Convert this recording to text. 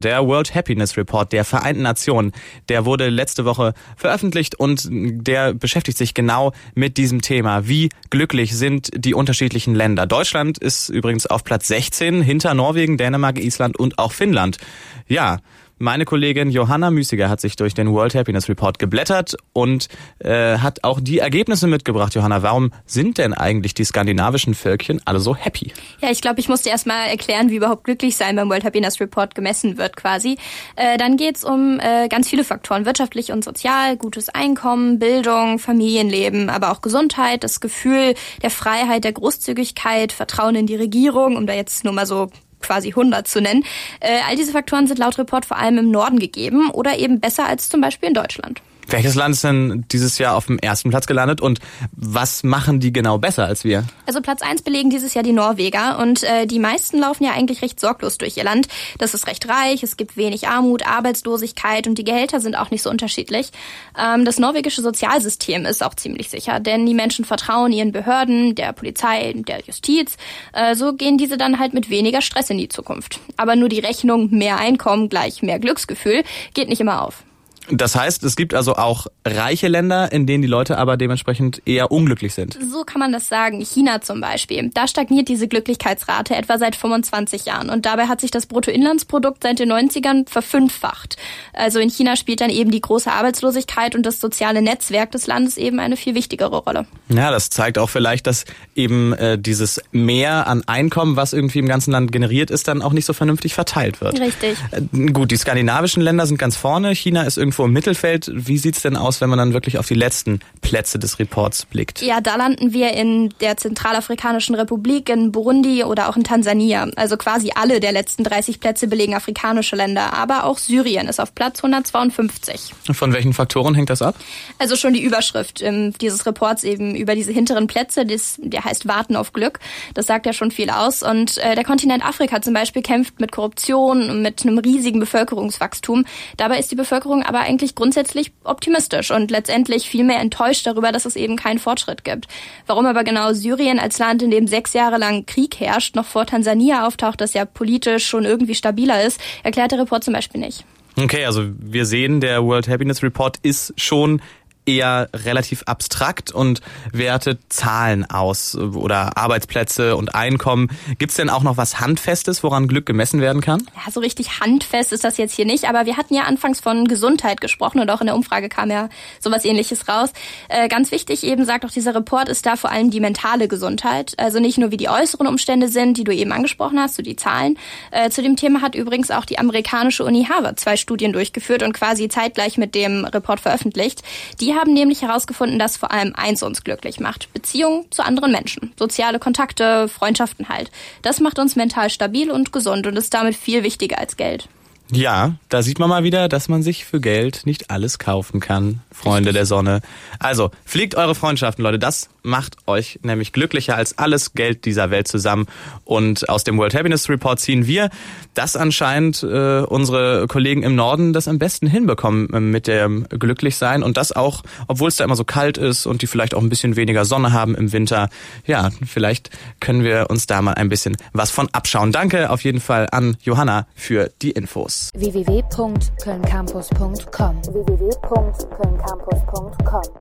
Der World Happiness Report der Vereinten Nationen, der wurde letzte Woche veröffentlicht und der beschäftigt sich genau mit diesem Thema. Wie glücklich sind die unterschiedlichen Länder? Deutschland ist übrigens auf Platz 16 hinter Norwegen, Dänemark, Island und auch Finnland. Ja, meine Kollegin Johanna Müßiger hat sich durch den World Happiness Report geblättert und hat auch die Ergebnisse mitgebracht. Johanna, warum sind denn eigentlich die skandinavischen Völkchen alle so happy? Ja, ich glaube, ich musste erst mal erklären, wie überhaupt glücklich sein beim World Happiness Report gemessen wird quasi. Dann geht's um ganz viele Faktoren, wirtschaftlich und sozial, gutes Einkommen, Bildung, Familienleben, aber auch Gesundheit, das Gefühl der Freiheit, der Großzügigkeit, Vertrauen in die Regierung, um da jetzt nur mal so quasi 100 zu nennen. All diese Faktoren sind laut Report vor allem im Norden gegeben oder eben besser als zum Beispiel in Deutschland. Welches Land ist denn dieses Jahr auf dem ersten Platz gelandet und was machen die genau besser als wir? Also Platz 1 belegen dieses Jahr die Norweger und die meisten laufen ja eigentlich recht sorglos durch ihr Land. Das ist recht reich, es gibt wenig Armut, Arbeitslosigkeit und die Gehälter sind auch nicht so unterschiedlich. Das norwegische Sozialsystem ist auch ziemlich sicher, denn die Menschen vertrauen ihren Behörden, der Polizei, der Justiz. So gehen diese dann halt mit weniger Stress in die Zukunft. Aber nur die Rechnung mehr Einkommen gleich mehr Glücksgefühl geht nicht immer auf. Das heißt, es gibt also auch reiche Länder, in denen die Leute aber dementsprechend eher unglücklich sind. So kann man das sagen. China zum Beispiel. Da stagniert diese Glücklichkeitsrate etwa seit 25 Jahren. Und dabei hat sich das Bruttoinlandsprodukt seit den 90ern verfünffacht. Also in China spielt dann eben die große Arbeitslosigkeit und das soziale Netzwerk des Landes eben eine viel wichtigere Rolle. Ja, das zeigt auch vielleicht, dass eben dieses Mehr an Einkommen, was irgendwie im ganzen Land generiert ist, dann auch nicht so vernünftig verteilt wird. Richtig. Gut, die skandinavischen Länder sind ganz vorne. China ist irgendwo im Mittelfeld. Wie sieht's denn aus, wenn man dann wirklich auf die letzten Plätze des Reports blickt? Ja, da landen wir in der Zentralafrikanischen Republik, in Burundi oder auch in Tansania. Also quasi alle der letzten 30 Plätze belegen afrikanische Länder. Aber auch Syrien ist auf Platz 152. Von welchen Faktoren hängt das ab? Also schon die Überschrift dieses Reports eben über diese hinteren Plätze, der heißt Warten auf Glück. Das sagt ja schon viel aus. Und der Kontinent Afrika zum Beispiel kämpft mit Korruption und mit einem riesigen Bevölkerungswachstum. Dabei ist die Bevölkerung aber eigentlich grundsätzlich optimistisch und letztendlich viel mehr enttäuscht darüber, dass es eben keinen Fortschritt gibt. Warum aber genau Syrien als Land, in dem 6 Jahre lang Krieg herrscht, noch vor Tansania auftaucht, das ja politisch schon irgendwie stabiler ist, erklärt der Report zum Beispiel nicht. Okay, also wir sehen, der World Happiness Report ist schon eher relativ abstrakt und wertet Zahlen aus oder Arbeitsplätze und Einkommen. Gibt's denn auch noch was Handfestes, woran Glück gemessen werden kann? Ja, so richtig handfest ist das jetzt hier nicht, aber wir hatten ja anfangs von Gesundheit gesprochen und auch in der Umfrage kam ja sowas Ähnliches raus. Ganz wichtig eben, sagt auch dieser Report, ist da vor allem die mentale Gesundheit. Also nicht nur wie die äußeren Umstände sind, die du eben angesprochen hast, so die Zahlen. Zu dem Thema hat übrigens auch die amerikanische Uni Harvard 2 Studien durchgeführt und quasi zeitgleich mit dem Report veröffentlicht. Die haben nämlich herausgefunden, dass vor allem eins uns glücklich macht: Beziehungen zu anderen Menschen. Soziale Kontakte, Freundschaften halt. Das macht uns mental stabil und gesund und ist damit viel wichtiger als Geld. Ja, da sieht man mal wieder, dass man sich für Geld nicht alles kaufen kann, Freunde der Sonne. Also, pflegt eure Freundschaften, Leute. Das macht euch nämlich glücklicher als alles Geld dieser Welt zusammen. Und aus dem World Happiness Report ziehen wir, dass anscheinend unsere Kollegen im Norden das am besten hinbekommen mit dem Glücklichsein. Und das auch, obwohl es da immer so kalt ist und die vielleicht auch ein bisschen weniger Sonne haben im Winter. Ja, vielleicht können wir uns da mal ein bisschen was von abschauen. Danke auf jeden Fall an Johanna für die Infos. www.kölncampus.com